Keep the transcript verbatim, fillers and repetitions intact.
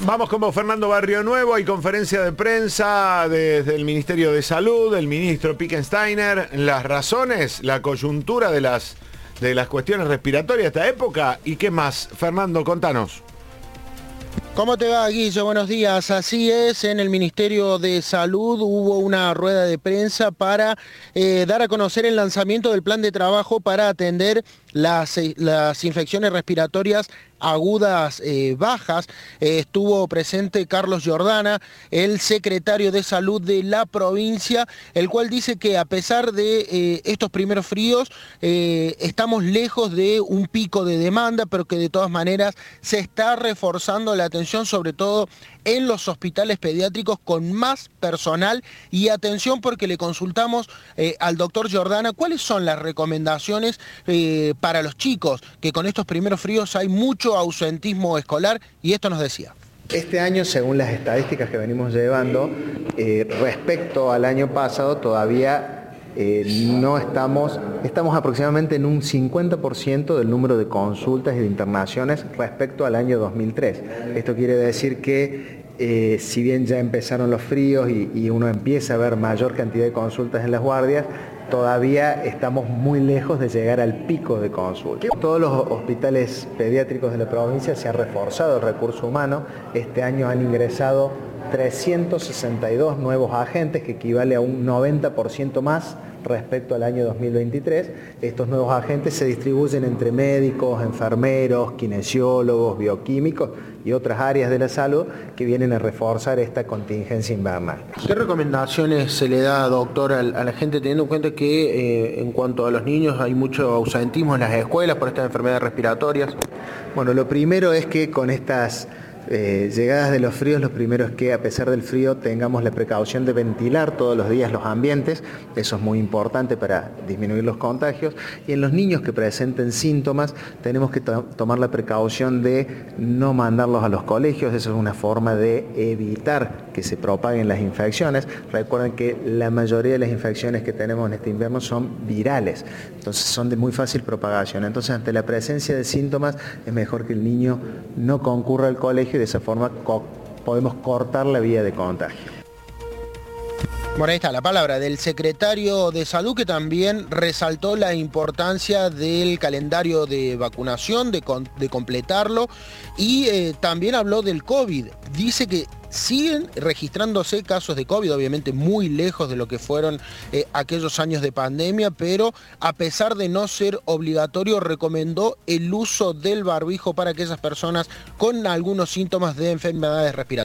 Vamos como Fernando Barrio Nuevo, hay conferencia de prensa desde el Ministerio de Salud, el ministro Pickensteiner. Las razones, la coyuntura de las, de las cuestiones respiratorias de esta época. ¿Y qué más? Fernando, contanos. ¿Cómo te va, Guillo? Buenos días. Así es, en el Ministerio de Salud hubo una rueda de prensa para eh, dar a conocer el lanzamiento del plan de trabajo para atender las, las infecciones respiratorias agudas eh, bajas. Eh, estuvo presente Carlos Jordana, el secretario de Salud de la provincia, el cual dice que a pesar de eh, estos primeros fríos, eh, estamos lejos de un pico de demanda, pero que de todas maneras se está reforzando la atención, sobre todo en los hospitales pediátricos con más personal. Y atención, porque le consultamos eh, al doctor Jordana cuáles son las recomendaciones eh, para los chicos, que con estos primeros fríos hay mucho ausentismo escolar, y esto nos decía. Este año, según las estadísticas que venimos llevando, eh, respecto al año pasado todavía eh, no estamos, estamos aproximadamente en un cincuenta por ciento del número de consultas y de internaciones respecto al año dos mil tres. Esto quiere decir que eh, si bien ya empezaron los fríos y, y uno empieza a ver mayor cantidad de consultas en las guardias, todavía estamos muy lejos de llegar al pico de consulta. Todos los hospitales pediátricos de la provincia se ha reforzado el recurso humano. Este año han ingresado trescientos sesenta y dos nuevos agentes, que equivale a un noventa por ciento más respecto al año dos mil veintitrés. Estos nuevos agentes se distribuyen entre médicos, enfermeros, kinesiólogos, bioquímicos y otras áreas de la salud que vienen a reforzar esta contingencia invernal. ¿Qué recomendaciones se le da, doctor, a la gente, teniendo en cuenta que eh, en cuanto a los niños hay mucho ausentismo en las escuelas por estas enfermedades respiratorias? Bueno, lo primero es que con estas Eh, llegadas de los fríos, lo primero es que a pesar del frío tengamos la precaución de ventilar todos los días los ambientes. Eso es muy importante para disminuir los contagios. Y en los niños que presenten síntomas tenemos que to- tomar la precaución de no mandarlos a los colegios. Eso es una forma de evitar que se propaguen las infecciones. Recuerden que la mayoría de las infecciones que tenemos en este invierno son virales, entonces son de muy fácil propagación. Entonces, ante la presencia de síntomas es mejor que el niño no concurra al colegio, y de esa forma co- podemos cortar la vía de contagio. Bueno, ahí está la palabra del secretario de Salud, que también resaltó la importancia del calendario de vacunación, de, con, de completarlo, y eh, también habló del COVID. Dice que siguen registrándose casos de COVID, obviamente muy lejos de lo que fueron eh, aquellos años de pandemia, pero a pesar de no ser obligatorio, recomendó el uso del barbijo para aquellas personas con algunos síntomas de enfermedades respiratorias.